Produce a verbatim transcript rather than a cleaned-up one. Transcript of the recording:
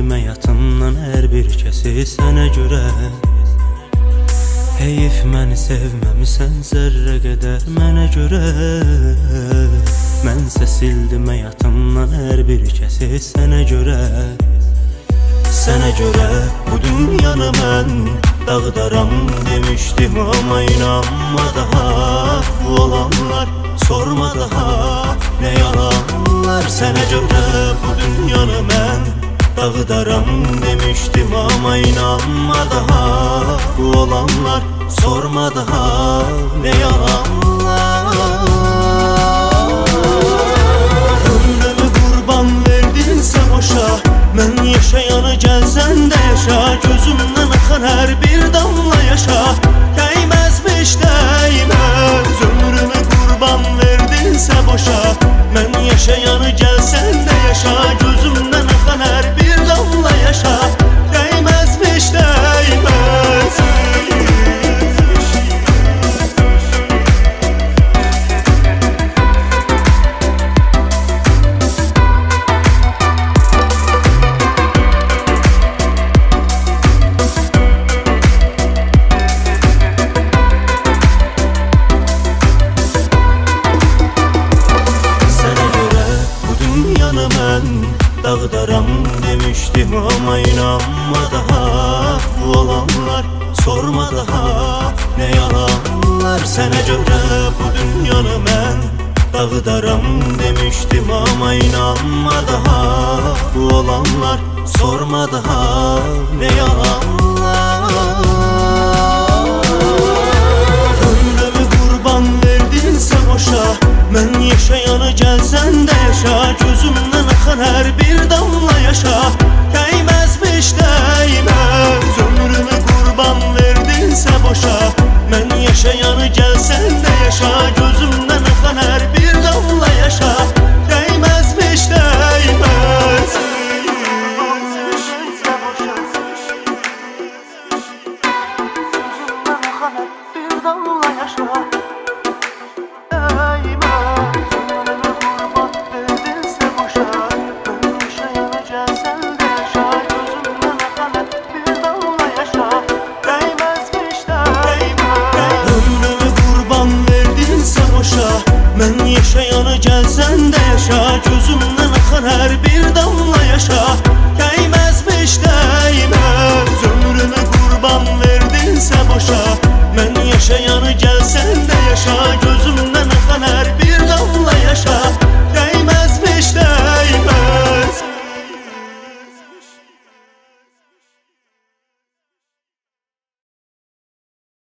sildim həyatımdan hər bir kəsi sənə görə. Heyif məni sevməmisən zərrə qədər mənə görə. Mənsə sildim həyatımdan hər bir kəsi sənə görə. Sənə görə bu dünyanı mən dağıdaram demişdim, amma inanma daha. Bu olanlar sorma daha, nə yalanlar. Sənə görə bu dünyanı mən dağıdaram demişdim, amma inanma daha. Bu olanlar sorma daha, nə yalanlar. Ömrümü qurban verdinsə boşa, mən yaşayanı gəlsən də yaşa. Gözümdən axan hər bir damla yaşa, dəyməzmiş dəyməz. Ömrümü qurban verdinsə boşa, mən yaşayanı gəlsən də yaşa. Gözümdən axan hər bir damla yaşa, dəyməzmiş dəyməz. Dağıdaram demişdim, amma inanma daha. Bu olanlar sorma daha, nə yalanlar. Sənə görə bu dünyanı mən dağıdaram demişdim, amma inanma daha. Bu olanlar sorma daha, nə yalanlar. Ömrümü qurban verdinsə boşa, mən yaşayanı gəlsən də yaşa. Gözümdən axan hər bir damla yaşa, dəyməzmiş dəyməz. Ömrümü qurban verdinsə boşa, mən yaşayanı gəlsən də yaşa. Gözümdən axan hər bir damla yaşa, dəyməzmiş dəyməz. Gözümdən axan hər bir damla yaşa, mən yaşayanı gəlsən də yaşa. Gözüm